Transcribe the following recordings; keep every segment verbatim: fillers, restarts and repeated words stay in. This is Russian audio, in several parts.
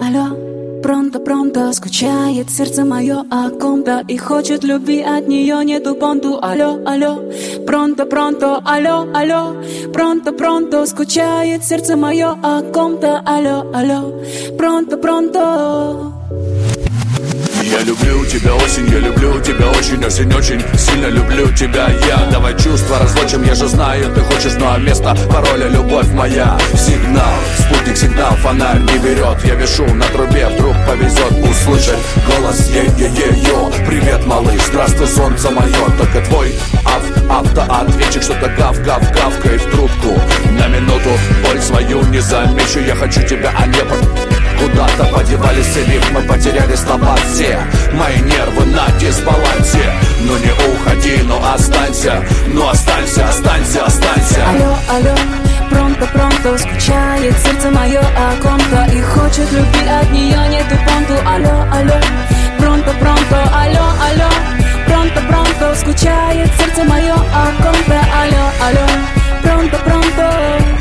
алло, пронто-пронто, скучает сердце мое о ком-то и хочет любви, от нее нету понту. Алло, алло, пронто-пронто, алло, алло, пронто-пронто, скучает сердце мое о ком-то. Алло, алло, пронто-пронто. Я люблю тебя, осень, я люблю тебя очень, очень-очень сильно люблю тебя я. Давай чувства разлучим, я же знаю, ты хочешь, ну а место пароля любовь моя. Сигнал, спутник, сигнал, фонарь не берет. Я вешу на трубе, вдруг повезет услышать голос е-е-е-ё. Привет, малыш, здравствуй, солнце мое. Только твой ав, автоответчик что-то гав-гав-гавкает в трубку. На минуту боль свою не замечу, я хочу тебя, а не по... Куда-то подевались все рифмы, потеряли слова все. Мои нервы на дисбалансе. Ну не уходи, но останься. Ну останься, останься, останься. Алло, алло, пронто-пронто, скучает сердце мое о ком-то и хочет любви, от нее нету понту. Алло, алло, пронто-пронто, алло, алло, пронто-пронто, скучает сердце мое о ком-то. Алло, алло, пронто-пронто.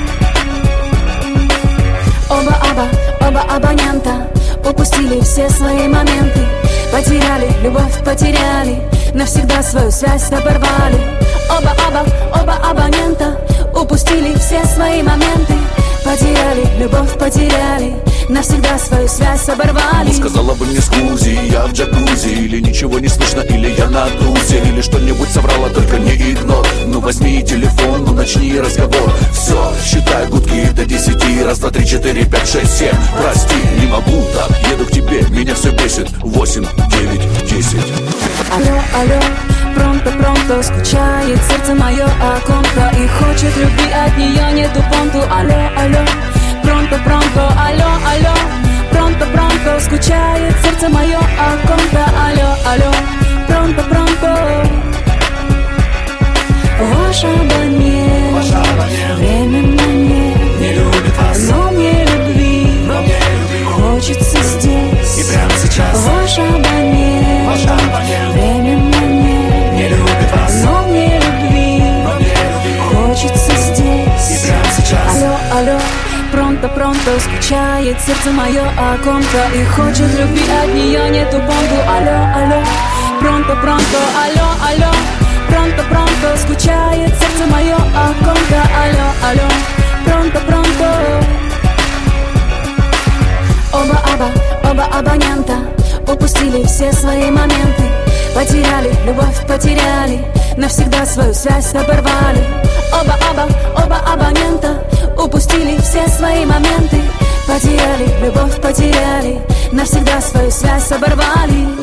Оба-оба, оба абонента упустили все свои моменты. Потеряли любовь, потеряли, навсегда свою связь оборвали. Оба-оба, оба абонента упустили все свои моменты. Потеряли любовь, потеряли, навсегда свою связь оборвали. Ну, сказала бы мне скузи, я в джакузи. Или ничего не слышно, или я на тузе. Или что-нибудь соврала, только не игнор. Ну возьми телефон, ну начни разговор. Все, считай гудки до десяти. Раз, два, три, четыре, пять, шесть, семь. Прости, не могу так, еду к тебе, меня все бесит. Восемь, девять, десять. Алло, алло, пронто-пронто, скучает сердце мое о ком-то и хочет любви, от нее нету понту. Алло, алло, пронто-пронто, алло, алло, пронто-пронто, скучает сердце мое о ком-то. Алло, алло, пронто-пронто. Ваш абонент временно не любит вас, но мне любви, но мне любви хочется здесь и прямо сейчас. Ваш абонент, ваш абонент временно не, не любит вас, но мне любви, но мне любви хочется здесь и прямо сейчас. Алло, алло, пронто-пронто, скучает сердце мое о ком-то и хочет любви, от нее нету понту. Алло, алло, пронто-пронто, алло, алло, пронто-пронто, скучает сердце мое о ком-то. Алло, алло, пронто-пронто. Оба-оба, оба абонента упустили все свои моменты. Потеряли любовь, потеряли, навсегда свою связь оборвали. Оба-оба, оба абонента упустили все свои моменты. Потеряли любовь, потеряли, навсегда свою связь оборвали.